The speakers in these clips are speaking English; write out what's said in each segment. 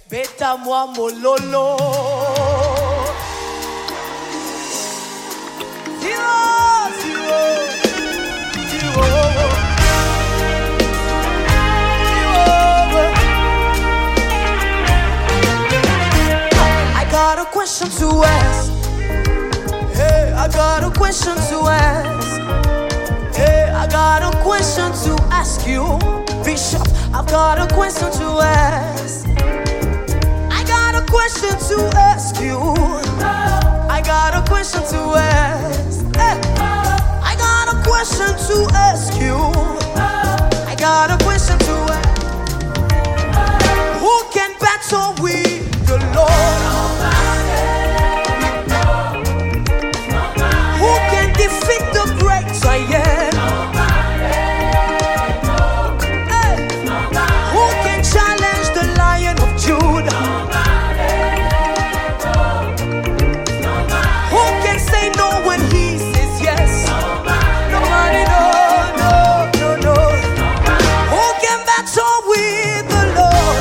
Beta moi mololo. Zero, zero, zero. I got a question to ask. Hey, I got a question to ask. Hey, I got a question to ask you, Bishop. I've got a question to ask. I got a question to ask you. I got a question to ask. Hey, I got a question to ask you. I got a question to ask. Who can battle with the Lord? Who can defeat the great giant? Hey. Who can challenge the Lion of Judah? Who can say no when he says yes? Nobody, no. Who can battle with the Lord?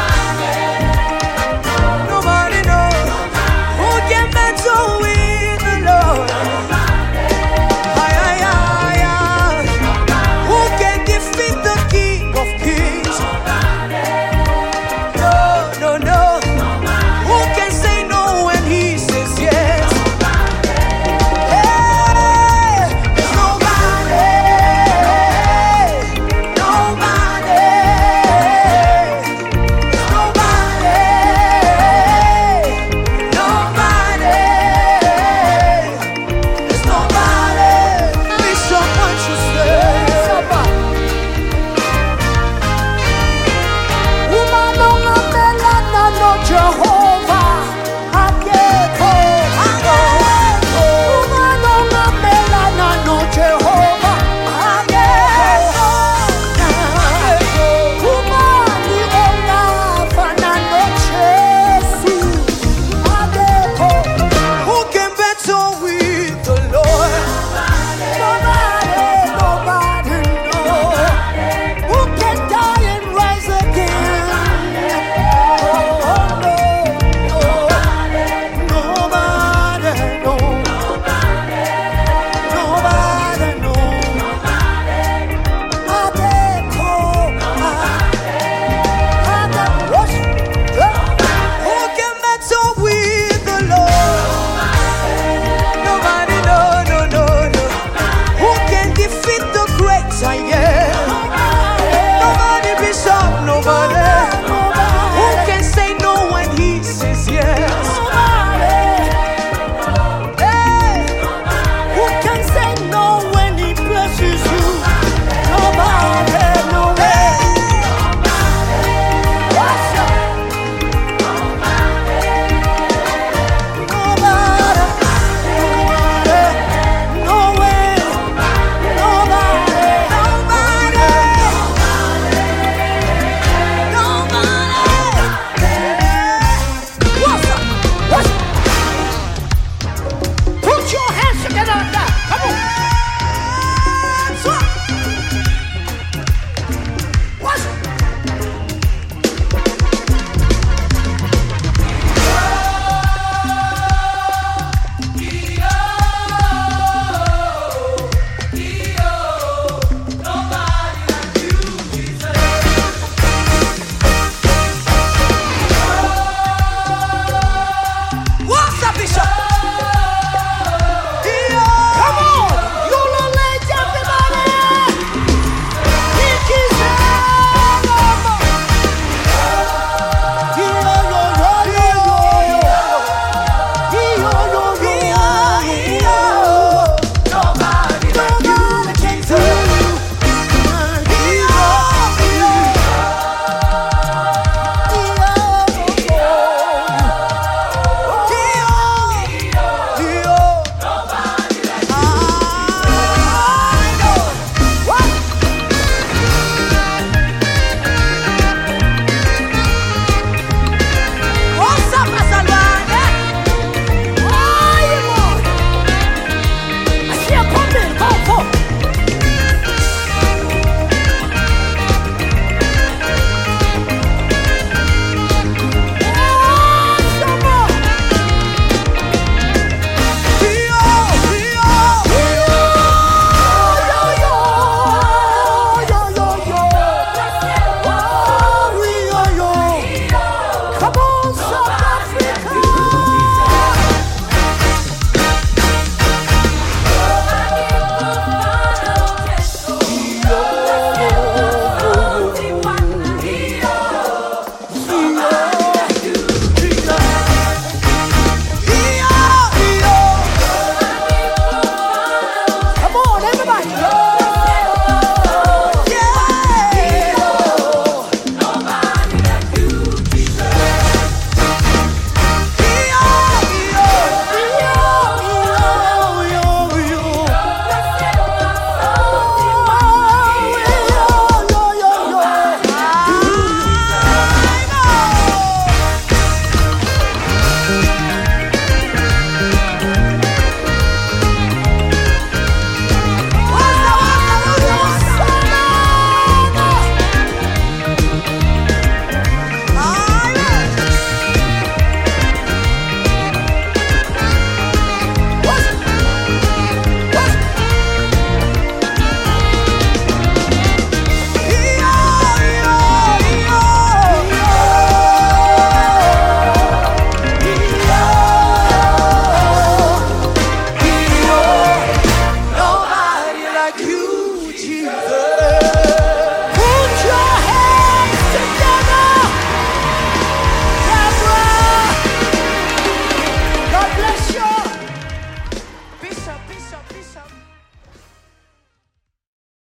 Nobody knows. Who can battle with the Lord? Who can defeat the King of Kings? No. Who can say no when he says yes? Hey, there's nobody. There's nobody. Bishop, what you say? Woman, no Jehovah.